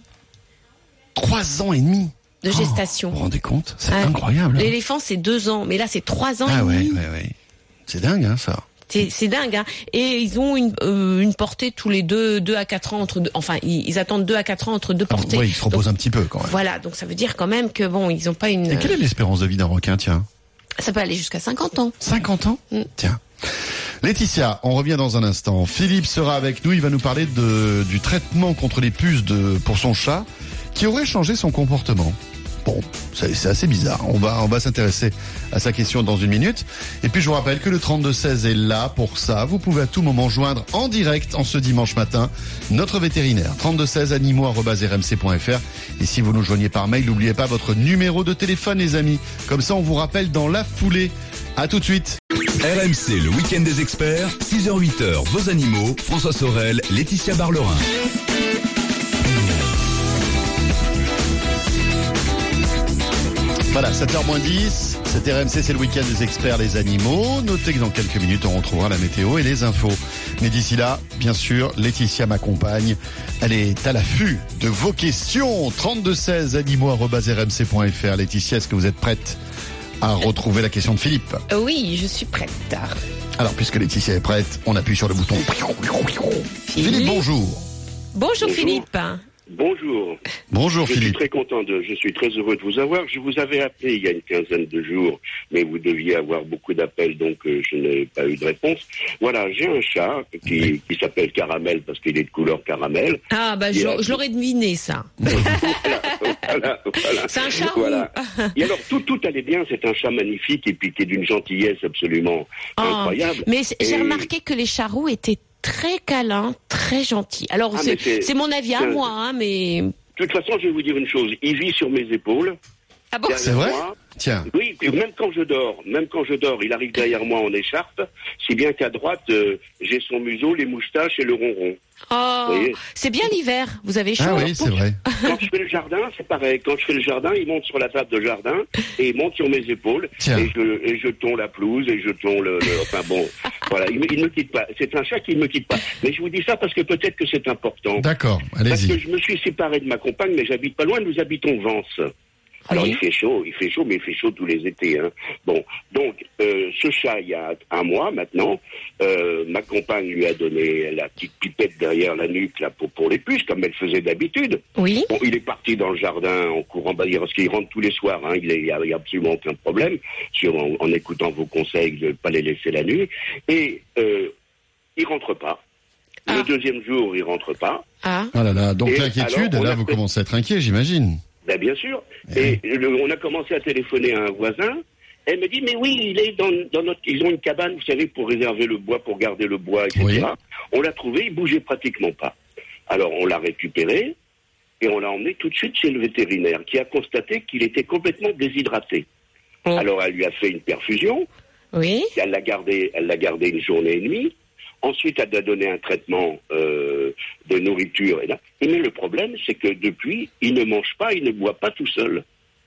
Trois ans et demi. de gestation. Vous vous rendez compte? C'est Ouais. incroyable. hein. L'éléphant, c'est deux ans, mais là, c'est trois ans Ah et ouais, demi. ouais, ouais. C'est dingue, hein, ça. C'est, c'est dingue, hein. Et ils ont une, euh, une portée tous les deux, deux à quatre ans entre deux, enfin, ils, ils attendent deux à quatre ans entre deux Ah, portées. ouais, ils se reposent Donc, un petit peu, quand même. voilà. Donc ça veut dire quand même que bon, ils ont pas une, Et quelle est l'espérance de vie d'un requin, tiens? ça peut aller jusqu'à cinquante ans. cinquante ans? Mm. Tiens. Laetitia, on revient dans un instant. Philippe sera avec nous, il va nous parler de, du traitement contre les puces de, pour son chat, qui aurait changé son comportement. Bon, c'est c'est assez bizarre. On va, on va s'intéresser à sa question dans une minute. Et puis je vous rappelle que le trente-deux seize est là pour ça. Vous pouvez à tout moment joindre en direct en ce dimanche matin notre vétérinaire. trente-deux seize animaux arobase r m c point f r. Et si vous nous joignez par mail, n'oubliez pas votre numéro de téléphone, les amis. Comme ça, on vous rappelle dans la foulée. À tout de suite. R M C, le week-end des experts, six heures huit heures, vos animaux, François Sorel, Laetitia Barlerin. Voilà, sept heures moins dix, c'est R M C, c'est le week-end des experts, les animaux. Notez que dans quelques minutes, on retrouvera la météo et les infos. Mais d'ici là, bien sûr, Laetitia m'accompagne. Elle est à l'affût de vos questions. trente-deux seize, animaux arobase r m c point f r. Laetitia, est-ce que vous êtes prête à retrouver la question de Philippe? Oui, je suis prête. Alors, puisque Laetitia est prête, on appuie sur le bouton. Philippe, Philippe bonjour. Bonjour, bonjour. Philippe. Bonjour. Bonjour je Philippe. Je suis très content de, je suis très heureux de vous avoir. Je vous avais appelé il y a une quinzaine de jours, mais vous deviez avoir beaucoup d'appels, donc euh, je n'ai pas eu de réponse. Voilà, j'ai un chat qui, oui. qui s'appelle Caramel parce qu'il est de couleur caramel. Ah bah je, a... je l'aurais deviné ça. voilà, voilà, voilà. C'est un chat. Voilà. Et alors tout tout allait bien. C'est un chat magnifique et puis qui est d'une gentillesse absolument oh, incroyable. Mais et... j'ai remarqué que les chats roux étaient très câlin, très gentil. Alors, ah, c'est, c'est, c'est mon avis à moi, hein, mais... De toute façon, je vais vous dire une chose. Il vit sur mes épaules. Ah bon? C'est vrai? Moi. Tiens. Oui, même quand je dors, même quand je dors, il arrive derrière moi en écharpe, si bien qu'à droite, euh, j'ai son museau, les moustaches et le ronron. Oh, c'est bien l'hiver, vous avez chaud. Ah oui, c'est vrai. Quand je fais le jardin, c'est pareil. Quand je fais le jardin, il monte sur la table de jardin et il monte sur mes épaules. Tiens. Et je, et je tonds la pelouse et je tonds le... le enfin bon, voilà, il ne me quitte pas. C'est un chat qui ne me quitte pas. Mais je vous dis ça parce que peut-être que c'est important. D'accord, allez-y. Parce que je me suis séparé de ma compagne, mais j'habite pas loin, nous habitons Vence. Alors oui. il fait chaud, il fait chaud, mais il fait chaud tous les étés. Hein. Bon, donc euh, ce chat, il y a un mois maintenant, euh, ma compagne lui a donné la petite pipette derrière la nuque là pour pour les puces, comme elle faisait d'habitude. Oui. Bon, il est parti dans le jardin en courant, bah, parce qu'il rentre tous les soirs. Hein, il n'y a, a absolument aucun problème sur en, en écoutant vos conseils de ne pas les laisser la nuit. Et euh, il rentre pas. Ah. Le deuxième jour, il rentre pas. Ah. Ah là là, donc et l'inquiétude, alors, là, vous fait... commencez à être inquiet, j'imagine. Ben bien sûr. Et, et le, on a commencé à téléphoner à un voisin. Elle me dit, mais oui, il est dans, dans notre... Ils ont une cabane, vous savez, pour réserver le bois, pour garder le bois, et cetera. Oui. On l'a trouvé, il bougeait pratiquement pas. Alors, on l'a récupéré et on l'a emmené tout de suite chez le vétérinaire qui a constaté qu'il était complètement déshydraté. Mmh. Alors, elle lui a fait une perfusion. Oui. Elle l'a gardé, elle l'a gardé une journée et demie. Ensuite, elle a donné un traitement euh, de nourriture. Et, là. et mais le problème, c'est que depuis, il ne mange pas, il ne boit pas tout seul.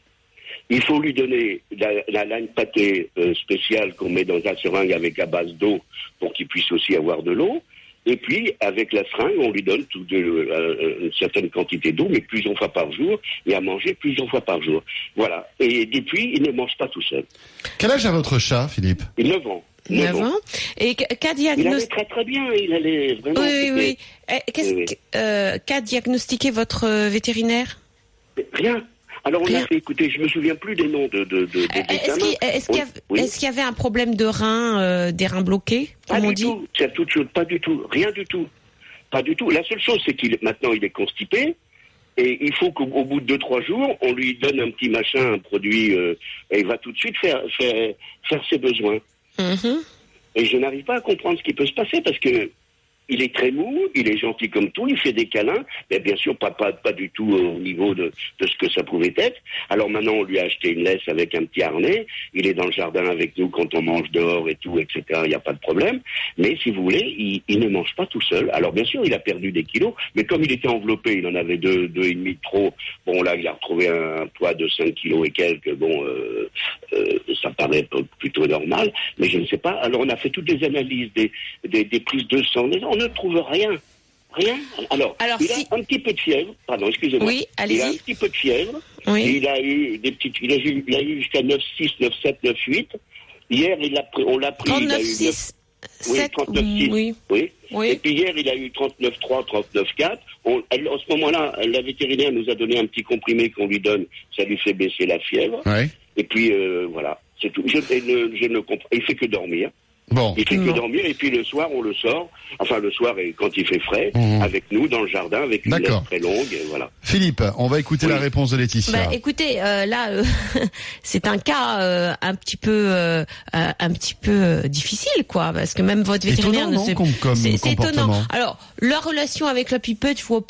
Il faut lui donner la, la laine pâtée euh, spéciale qu'on met dans un seringue avec à base d'eau pour qu'il puisse aussi avoir de l'eau. Et puis, avec la seringue, on lui donne tout de, euh, une certaine quantité d'eau, mais plusieurs fois par jour, et à manger plusieurs fois par jour. Voilà. Et depuis, il ne mange pas tout seul. Quel âge a votre chat, Philippe? neuf ans. neuf ans. Et qu'a diagnostiqué... Il allait très très bien, il allait vraiment... Oui, oui, oui. Qu'est-ce oui, oui. Euh, qu'a diagnostiqué votre vétérinaire? Rien. Alors on Rien. a fait, écoutez, je me souviens plus des noms de... de, de est-ce, qu'il, est-ce, qu'il y a, oui. est-ce qu'il y avait un problème de rein, euh, des reins bloqués, comme pas on du dit tout. C'est toute chose, pas du tout, rien du tout. Pas du tout. La seule chose, c'est qu'il maintenant il est constipé. Et il faut qu'au au bout de deux, trois jours, on lui donne un petit machin, un produit, euh, et il va tout de suite faire, faire, faire ses besoins. Mm-hmm. Et je n'arrive pas à comprendre ce qui peut se passer parce que il est très mou, il est gentil comme tout, il fait des câlins, mais bien sûr pas, pas, pas du tout au niveau de, de ce que ça pouvait être. Alors maintenant on lui a acheté une laisse avec un petit harnais, il est dans le jardin avec nous quand on mange dehors et tout, et cetera. Il n'y a pas de problème. Mais si vous voulez, il, il ne mange pas tout seul. Alors bien sûr il a perdu des kilos, mais comme il était enveloppé, il en avait deux, deux et demi de trop. Bon là il a retrouvé un, un poids de cinq kilos et quelques. Bon, euh, euh, ça paraît plutôt normal, mais je ne sais pas. Alors on a fait toutes les analyses, des, des, des prises de sang. On ne trouve rien. Rien. Alors, Alors il si... a un petit peu de fièvre. Pardon, excusez-moi. Oui, allez-y. Il a un petit peu de fièvre. Oui. Il a eu des petites. Il a eu, il a eu jusqu'à neuf six, neuf sept, neuf huit. Hier, il a pris, on l'a pris. trente-neuf il a eu six, oui, sept, trente-neuf six. Oui. oui. Oui. Et puis hier, il a eu trente-neuf trois, trente-neuf quatre. On, elle, en ce moment-là, la vétérinaire nous a donné un petit comprimé qu'on lui donne. Ça lui fait baisser la fièvre. Ouais. Et puis, euh, voilà. C'est tout. Je, je, ne, je ne comprends. Il fait que dormir. Bon. Il fait non. que dormir et puis le soir on le sort, enfin le soir et quand il fait frais, mmh. avec nous dans le jardin avec une laisse très longue, et voilà. Philippe, on va écouter oui. la réponse de Laetitia. Bah, écoutez, euh, là euh, c'est un cas euh, un petit peu euh, un petit peu euh, difficile quoi, parce que même votre vétérinaire étonnant, ne non, comme, comme c'est, c'est comportement. étonnant. Alors la relation avec la pipette, je vois pas.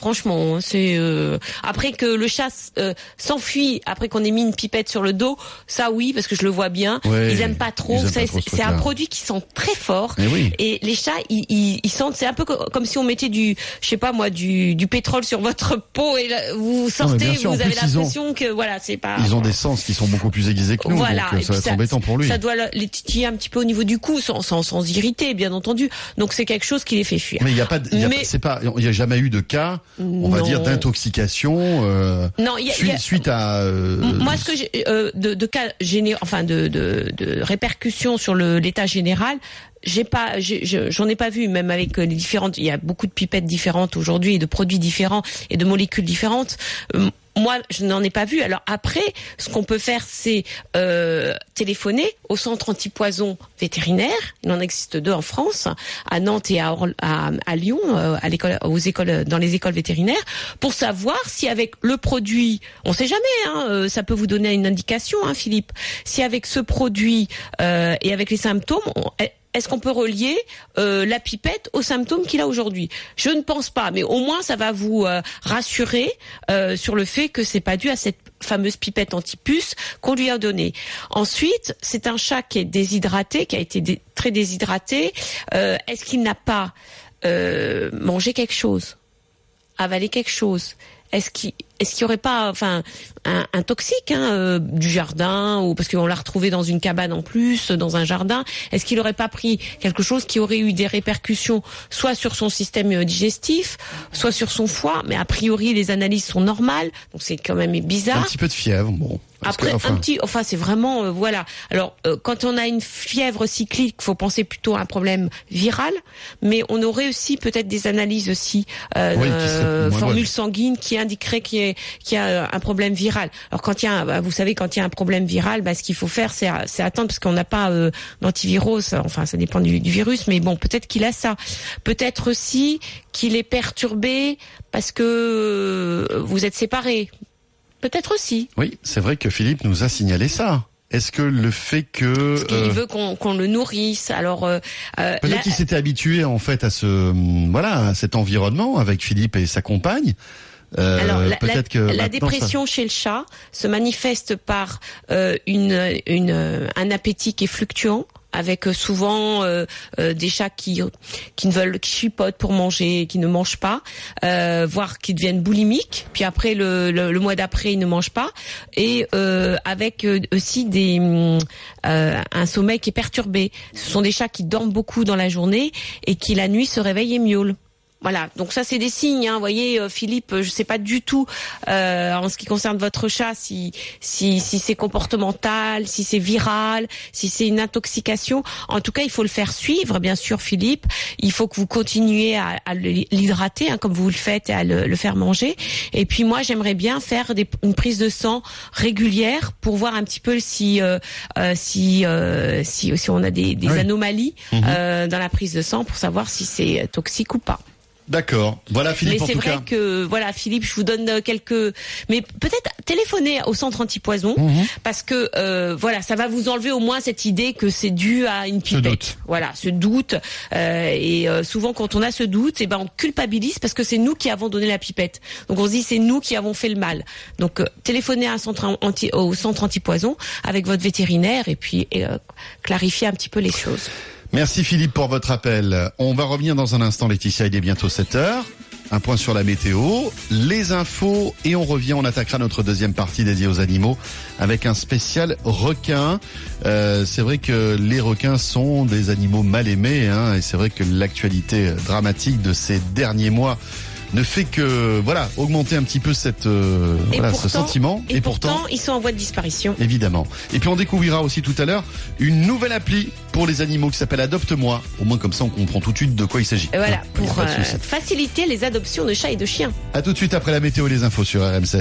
Franchement, c'est euh... après que le chat euh, s'enfuit après qu'on ait mis une pipette sur le dos, ça oui, parce que je le vois bien. Ouais, ils aiment pas trop. aiment Ça, pas trop c'est, ce c'est un truc-là. produit qui sent très fort. Mais oui. Et les chats, ils, ils, ils sentent. C'est un peu co- comme si on mettait du, je sais pas moi, du, du pétrole sur votre peau et là, vous sortez, bien sûr, vous en avez plus, ils ont- l'impression que voilà, c'est pas. Ils ont des sens qui sont beaucoup plus aiguisés que nous, Voilà. donc Et ça va puis être embêtant pour lui. Ça doit les titiller un petit peu au niveau du cou, sans, sans, sans irriter, bien entendu. Donc c'est quelque chose qui les fait fuir. Mais il y a pas, de- il y a Mais- pas- c'est pas, il y a jamais eu de cas, on va Non. dire, d'intoxication euh, Non, il y a- suite, il y a- suite à. euh, M- Moi, ce que j'ai euh, de, de cas géné, enfin de, de, de répercussions sur le l'état général, j'ai pas, j'ai- je- j'en ai pas vu, même avec euh, les différentes. Il y a beaucoup de pipettes différentes aujourd'hui, et de produits différents et de molécules différentes. Euh, Moi, je n'en ai pas vu. Alors après, ce qu'on peut faire, c'est euh, téléphoner au centre antipoison vétérinaire. Il en existe deux en France, à Nantes et à, Orl- à, à Lyon, euh, à l'école, aux écoles, dans les écoles vétérinaires, pour savoir si avec le produit, on sait jamais, hein, euh, ça peut vous donner une indication, hein, Philippe. Si avec ce produit euh, et avec les symptômes, on, est-ce qu'on peut relier euh, la pipette aux symptômes qu'il a aujourd'hui? Je ne pense pas, mais au moins ça va vous euh, rassurer euh, sur le fait que c'est pas dû à cette fameuse pipette antipuce qu'on lui a donnée. Ensuite, c'est un chat qui est déshydraté, qui a été dé- très déshydraté. Euh, est-ce qu'il n'a pas euh, mangé quelque chose, avalé quelque chose? Est-ce qu'il est-ce qu'il y aurait pas, enfin, un, un toxique hein, euh, du jardin, ou parce qu'on l'a retrouvé dans une cabane en plus, dans un jardin. Est-ce qu'il aurait pas pris quelque chose qui aurait eu des répercussions, soit sur son système euh, digestif, soit sur son foie? Mais a priori, les analyses sont normales, donc c'est quand même un bizarre. petit peu de fièvre, bon. Parce Après, que, enfin, un petit, enfin, c'est vraiment, euh, voilà. Alors, euh, quand on a une fièvre cyclique, faut penser plutôt à un problème viral, mais on aurait aussi peut-être des analyses aussi, euh, Oui, qui seraient euh, moins formule bonnes. sanguine qui indiquerait qu'il y, a, qu'il y a un problème viral. Alors, quand il y a, un- bah, vous savez, quand il y a un problème viral, bah, ce qu'il faut faire, c'est, c'est attendre, parce qu'on n'a pas euh, d'antivirus. Enfin, ça dépend du, du virus, mais bon, peut-être qu'il a ça. Peut-être aussi qu'il est perturbé parce que euh, vous êtes séparés. Peut-être aussi. oui, c'est vrai que Philippe nous a signalé ça. Est-ce que le fait que Parce qu'il euh, veut qu'on, qu'on le nourrisse. Alors, euh, euh, peut-être là- qu'il s'était habitué en fait à ce hum, voilà à cet environnement avec Philippe et sa compagne. Euh, alors, la, peut-être la- que la maintenant, dépression chez le chat se manifeste par euh, une, une, un appétit qui est fluctuant, avec euh, souvent euh, euh, des chats qui qui ne veulent, qui chipotent pour manger, qui ne mangent pas, euh, voire qui deviennent boulimiques. Puis après le, le, le mois d'après, ils ne mangent pas, et euh, avec euh, aussi des hum, euh, un sommeil qui est perturbé. Ce sont des chats qui dorment beaucoup dans la journée et qui la nuit se réveillent et miaulent. Voilà, donc ça c'est des signes, hein. Vous voyez, euh, Philippe, je sais pas du tout euh, en ce qui concerne votre chat si si si c'est comportemental, si c'est viral, si c'est une intoxication. En tout cas, il faut le faire suivre, bien sûr, Philippe. Il faut que vous continuiez à, à le- l'hydrater, hein, comme vous le faites, et à le, le faire manger. Et puis moi, j'aimerais bien faire des, une prise de sang régulière pour voir un petit peu si euh, euh, si, euh, si si on a des, des Oui. anomalies Mhm. euh, dans la prise de sang pour savoir si c'est toxique ou pas. D'accord. Voilà Philippe Mais en c'est tout vrai cas. que, voilà, Philippe, je vous donne euh, quelques, mais peut-être téléphoner au centre antipoison, Mhm. parce que, euh, voilà, ça va vous enlever au moins cette idée que c'est dû à une pipette. doute. Voilà, ce doute. Euh, et euh, souvent, quand on a ce doute, eh ben, on culpabilise parce que c'est nous qui avons donné la pipette. Donc, on se dit, c'est nous qui avons fait le mal. Donc, euh, téléphonez à un centre anti, au centre antipoison avec votre vétérinaire et puis et, euh, clarifier un petit peu les choses. Merci Philippe pour votre appel. On va revenir dans un instant, Laetitia, il est bientôt sept heures. Un point sur la météo, les infos, et on revient, on attaquera notre deuxième partie dédiée aux animaux avec un spécial requin. Euh, c'est vrai que les requins sont des animaux mal aimés, hein, et c'est vrai que l'actualité dramatique de ces derniers mois ne fait que voilà augmenter un petit peu cette euh, Et voilà, pourtant- ce sentiment. Et, pourtant, ils sont en voie de disparition. Évidemment. Et puis on découvrira aussi tout à l'heure une nouvelle appli pour les animaux qui s'appelle Adopte-moi. Au moins comme ça on comprend tout de suite de quoi il s'agit. Et voilà, Il y a pour pas de euh, souci. faciliter les adoptions de chats et de chiens. À tout de suite après la météo et les infos sur R M C.